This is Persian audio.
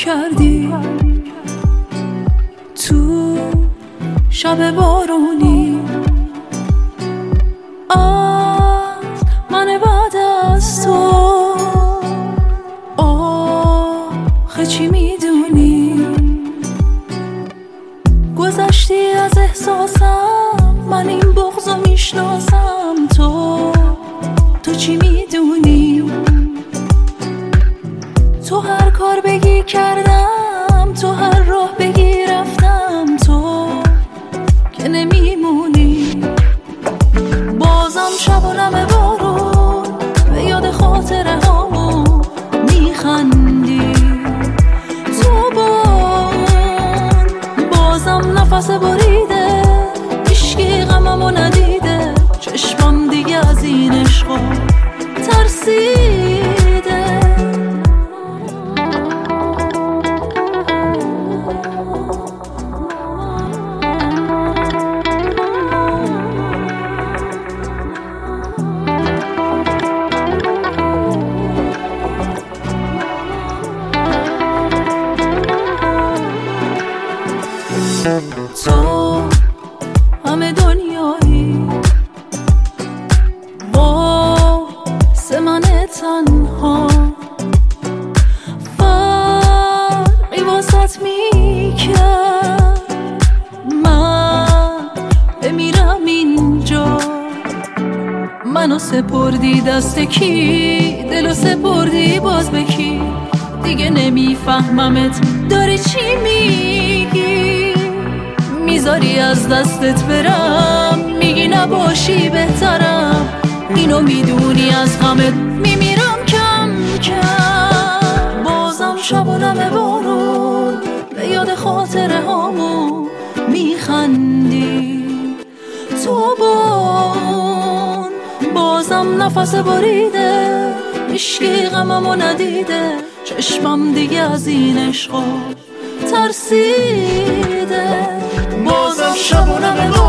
کردی تو شب بارونی از من بعد از تو آخه چی میدونی؟ گذشتی از احساسم، من این بغضو میشناسم. تو چی میدونی؟ تو هر کار بگی کردم، تو هر راه بگی رفتم، تو که نمیمونی. بازم شب و نم بارون به یاد خاطره هامون میخندی. تو بازم نفس بریده، هیچکی غممو ندیده. چشمم دیگه از این عشقا ترسیده. تو همه دنیایی واسه من تنها، فرقی واسط میکرد من بمیرم اینجا. منو سپردی دست کی، دلو سپردی باز به کی؟ دیگه نمیفهممت داری چی میگی. میذاری از دستت برم، میگی نباشی بهترم. اینو میدونی از غمت میمیرم کم کم. بازم شب و نم بارون به یاد خاطره هامون میخندی. تو بازم نفس بریده، هیچکی غممو ندیده. چشمم دیگه از این عشقا ترسیده. بازم شب و نم